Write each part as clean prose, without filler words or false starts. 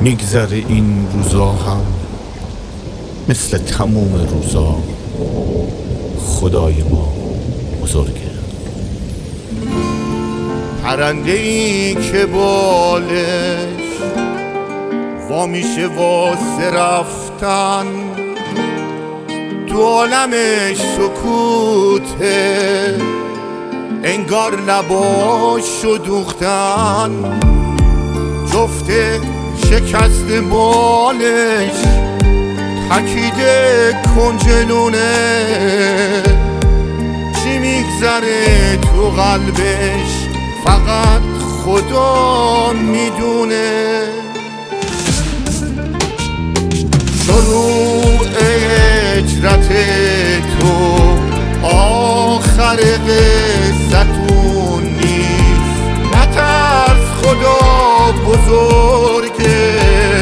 میگذره این روزا هم مثل تموم روزا. خدای ما بزرگه. پرنده ای که بالش وا میشه واسه رفتن، تو عالمش سکوته، انگار لباشو دوختن. جفته شکست بالش تکیده کنجلونه، چی میگذره تو قلبش فقط خدا میدونه. شروع هجرت تو آخر قصتون نیست، نترس خدا بزرگه،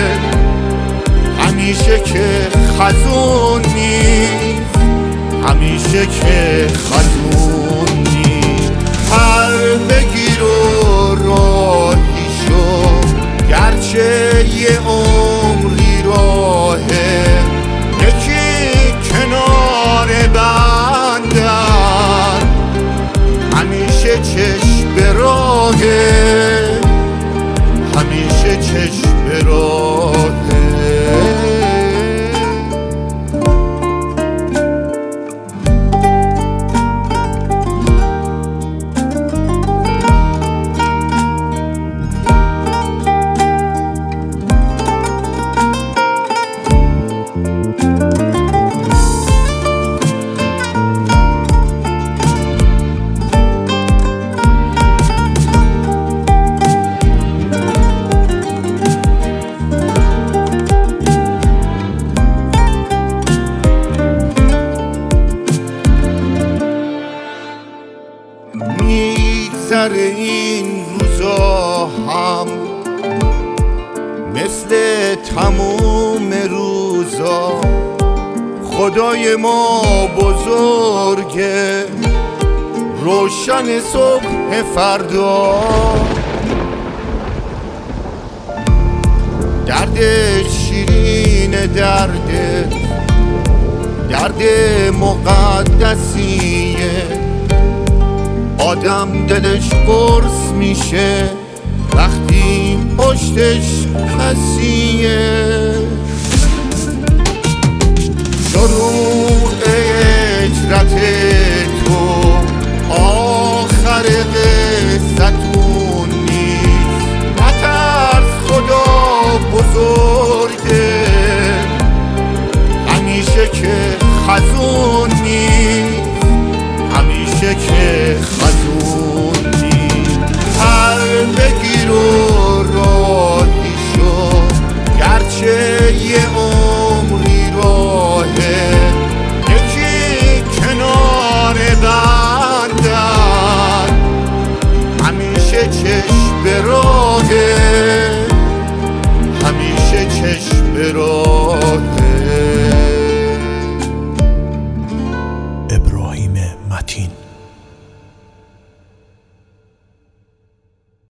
همیشه که خزون نیست، همیشه که خزون نیست. پر بگیر و راهی شو، گرچه یه عمری راهه، یکی کنار بندن همیشه چشم به راهه، همیشه چشم به راهه. میگذره این روزا هم مثل تموم روزا. خدای ما بزرگه، روشن صبح فردا. دردش شیرین درد مقدسیه، آدم دلش قرص میشه وقتی پشتش کسیه. شروع هجرت تو آخر قصتون نیست، نترس خدا بزرگه، همیشه که خزون نیست، همیشه که خزون نیست. پر بگیر و راهی شو، گرچه یه عمری راهه، یکی کنار بندن همیشه چشم به راهه، همیشه چشم به راهه.